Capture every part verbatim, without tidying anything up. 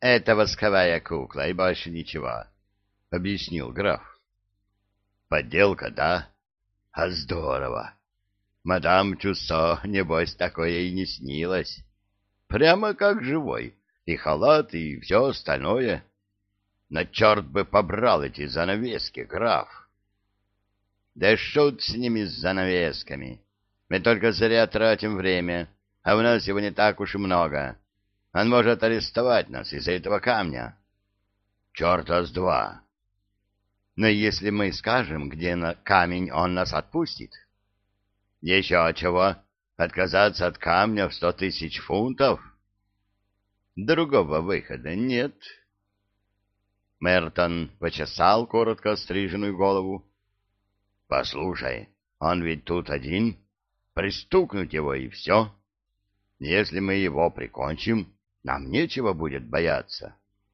Это восковая кукла и больше ничего, — объяснил граф. — Подделка, да? А здорово. Мадам Тюссо, небось, такое и не снилось. Прямо как живой. И халат, и все остальное. Но черт бы побрал эти занавески, граф. Да шут с ними, с занавесками. Мы только зря тратим время, а у нас его не так уж и много. Он может арестовать нас из-за этого камня. Черта с два. Но если мы скажем, где на камень, он нас отпустит. Еще чего? Отказаться от камня в сто тысяч фунтов? Другого выхода нет. Мертон почесал коротко стриженную голову. Послушай, он ведь тут один. Пристукнуть его и все. Если мы его прикончим, нам нечего будет бояться.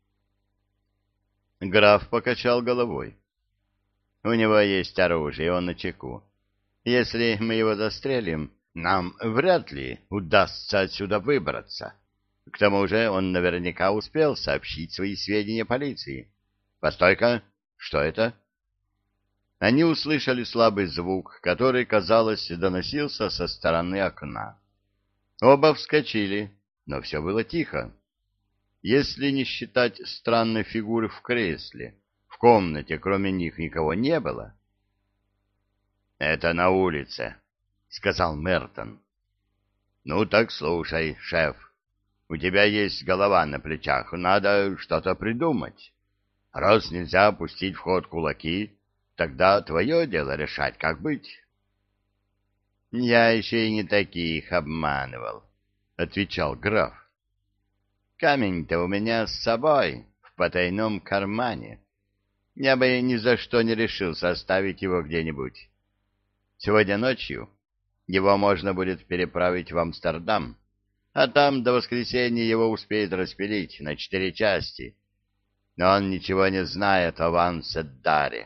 Граф покачал головой. У него есть оружие, он начеку. Если мы его застрелим, нам вряд ли удастся отсюда выбраться. К тому же он наверняка успел сообщить свои сведения полиции. Постой-ка, что это? Они услышали слабый звук, который, казалось, доносился со стороны окна. Оба вскочили, но все было тихо. Если не считать странной фигуры в кресле, в комнате кроме них никого не было. — Это на улице, — сказал Мертон. — Ну так слушай, шеф, у тебя есть голова на плечах, надо что-то придумать. Раз нельзя пустить в ход кулаки, тогда твое дело решать, как быть. — Я еще и не таких обманывал, — отвечал граф. — Камень-то у меня с собой, в потайном кармане. Я бы ни за что не решился оставить его где-нибудь. Сегодня ночью его можно будет переправить в Амстердам, а там до воскресенья его успеют распилить на четыре части. Но он ничего не знает о Ванседдаре.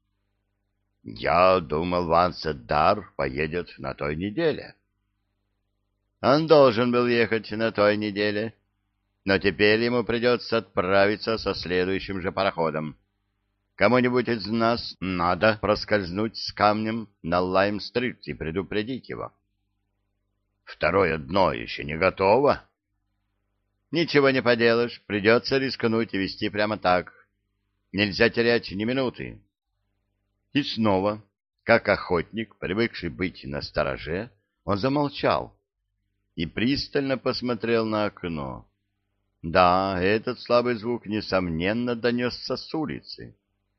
Я думал, Ванседдар поедет на той неделе. Он должен был ехать на той неделе, но теперь ему придется отправиться со следующим же пароходом. Кому-нибудь из нас надо проскользнуть с камнем на Лайм-стрит и предупредить его. Второе дно еще не готово. Ничего не поделаешь, придется рискнуть и вести прямо так. Нельзя терять ни минуты. И снова, как охотник, привыкший быть настороже, он замолчал и пристально посмотрел на окно. Да, этот слабый звук, несомненно, донесся с улицы.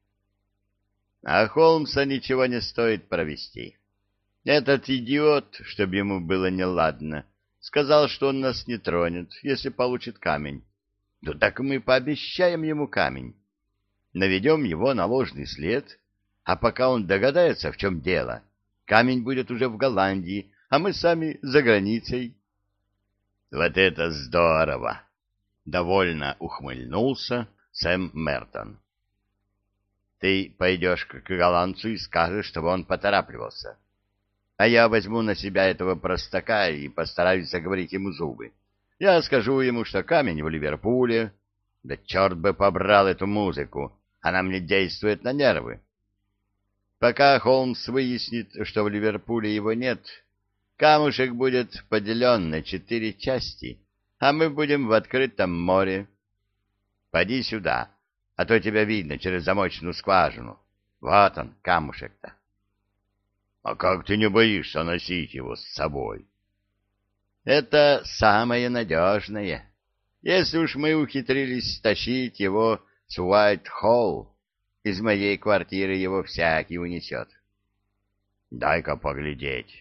А Холмса ничего не стоит провести. Этот идиот, чтобы ему было неладно, сказал, что он нас не тронет, если получит камень. Ну так мы пообещаем ему камень. Наведем его на ложный след, а пока он догадается, в чем дело, камень будет уже в Голландии, а мы сами за границей. Вот это здорово! Довольно ухмыльнулся Сэм Мертон. Ты пойдешь к голландцу и скажешь, чтобы он поторапливался. А я возьму на себя этого простака и постараюсь заговорить ему зубы. Я скажу ему, что камень в Ливерпуле. Да черт бы побрал эту музыку, она мне действует на нервы. Пока Холмс выяснит, что в Ливерпуле его нет, камушек будет поделен на четыре части, а мы будем в открытом море. Поди сюда, а то тебя видно через замочную скважину. Вот он, камушек-то. А как ты не боишься носить его с собой? Это самое надежное. Если уж мы ухитрились стащить его с Уайт-Холл, из моей квартиры его всякий унесет. Дай-ка поглядеть.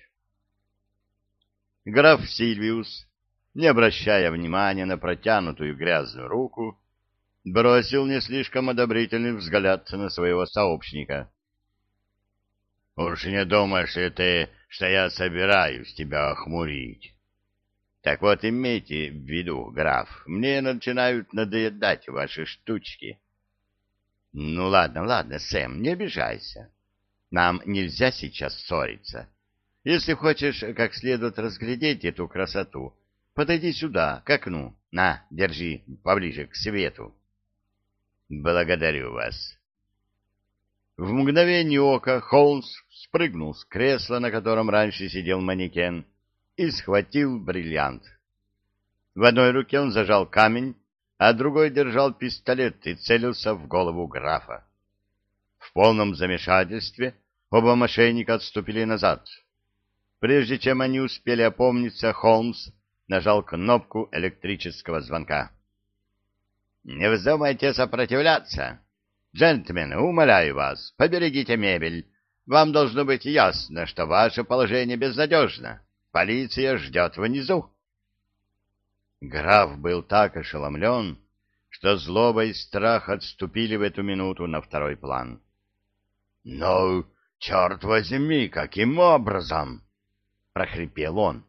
Граф Сильвиус, не обращая внимания на протянутую грязную руку, бросил не слишком одобрительный взгляд на своего сообщника. — Уж не думаешь ли ты, что я собираюсь тебя охмурить? — Так вот, имейте в виду, граф, мне начинают надоедать ваши штучки. — Ну, ладно, ладно, Сэм, не обижайся. Нам нельзя сейчас ссориться. Если хочешь как следует разглядеть эту красоту, подойди сюда, к окну, На, держи, поближе к свету. Благодарю вас. В мгновение ока Холмс спрыгнул с кресла, на котором раньше сидел манекен, и схватил бриллиант. В одной руке он зажал камень, а другой держал пистолет и целился в голову графа. В полном замешательстве оба мошенника отступили назад. Прежде чем они успели опомниться, Холмс нажал кнопку электрического звонка. — Не вздумайте сопротивляться. Джентльмены, умоляю вас, поберегите мебель. Вам должно быть ясно, что ваше положение безнадежно. Полиция ждет внизу. Граф был так ошеломлен, что злоба и страх отступили в эту минуту на второй план. — Но, черт возьми, каким образом? — прохрипел он.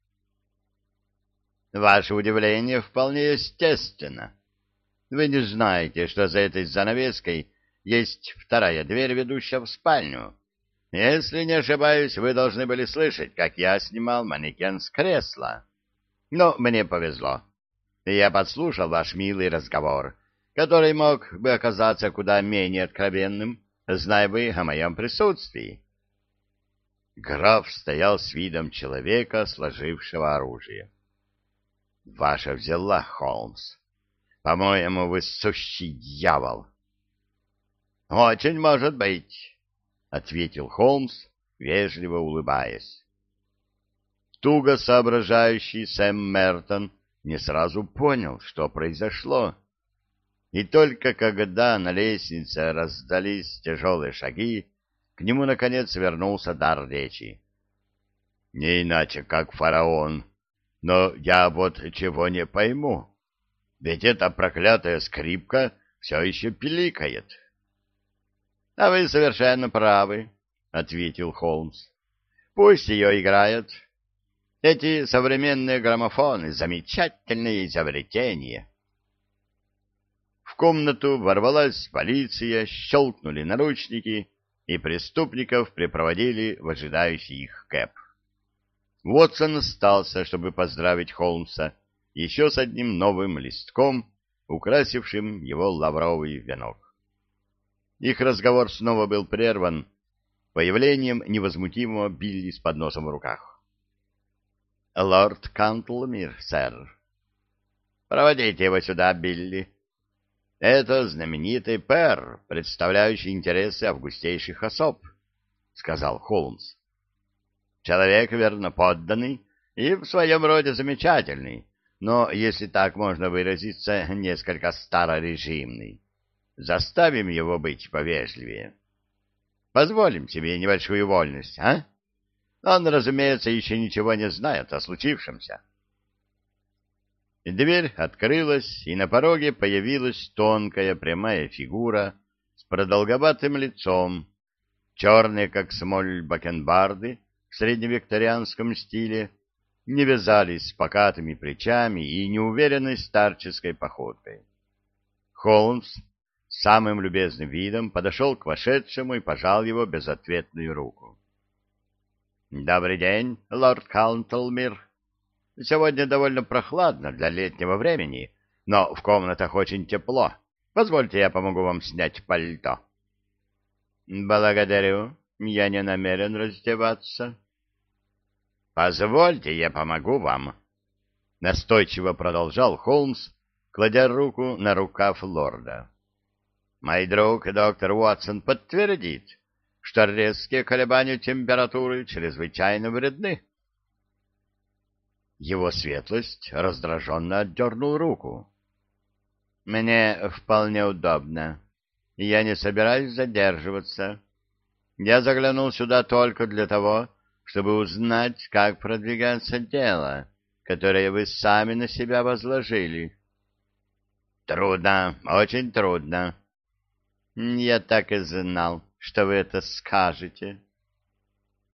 — Ваше удивление вполне естественно. Вы не знаете, что за этой занавеской есть вторая дверь, ведущая в спальню. Если не ошибаюсь, вы должны были слышать, как я снимал манекен с кресла. Но мне повезло. Я подслушал ваш милый разговор, который мог бы оказаться куда менее откровенным, зная вы о моем присутствии. Граф стоял с видом человека, сложившего оружие. — Ваша взяла, Холмс. По-моему, вы сущий дьявол. — Очень может быть, — ответил Холмс, вежливо улыбаясь. Туго соображающий Сэм Мертон не сразу понял, что произошло. И только когда на лестнице раздались тяжелые шаги, к нему, наконец, вернулся дар речи. — Не иначе, как фараон. Но я вот чего не пойму. Ведь эта проклятая скрипка все еще пиликает. — А вы совершенно правы, — ответил Холмс. — Пусть ее играют. Эти современные граммофоны — замечательное изобретение. В комнату ворвалась полиция, щелкнули наручники, и преступников припроводили в ожидающий их кэп. Уотсон остался, чтобы поздравить Холмса еще с одним новым листком, украсившим его лавровый венок. Их разговор снова был прерван появлением невозмутимого Билли с подносом в руках. — Лорд Кантлмир, сэр. — Проводите его сюда, Билли. Это знаменитый пэр, представляющий интересы августейших особ, — сказал Холмс. — Человек верно подданный и в своем роде замечательный, но, если так можно выразиться, несколько старорежимный. Заставим его быть повежливее. Позволим себе небольшую вольность, а? Он, разумеется, еще ничего не знает о случившемся. Дверь открылась, и на пороге появилась тонкая прямая фигура с продолговатым лицом, черные, как смоль, бакенбарды в средневикторианском стиле не вязались с покатыми плечами и неуверенной старческой походкой. Холмс с самым любезным видом подошел к вошедшему и пожал его безответную руку. — Добрый день, лорд Кантлмир. Сегодня довольно прохладно для летнего времени, но в комнатах очень тепло. Позвольте, я помогу вам снять пальто. — Благодарю. Я не намерен раздеваться. — Позвольте, я помогу вам. Настойчиво продолжал Холмс, кладя руку на рукав лорда. — Мой друг, доктор Уотсон, подтвердит, что резкие колебания температуры чрезвычайно вредны. Его светлость раздраженно отдернул руку. — Мне вполне удобно. Я не собираюсь задерживаться. Я заглянул сюда только для того, чтобы узнать, как продвигается дело, которое вы сами на себя возложили. — Трудно, очень трудно. — Я так и знал, что вы это скажете.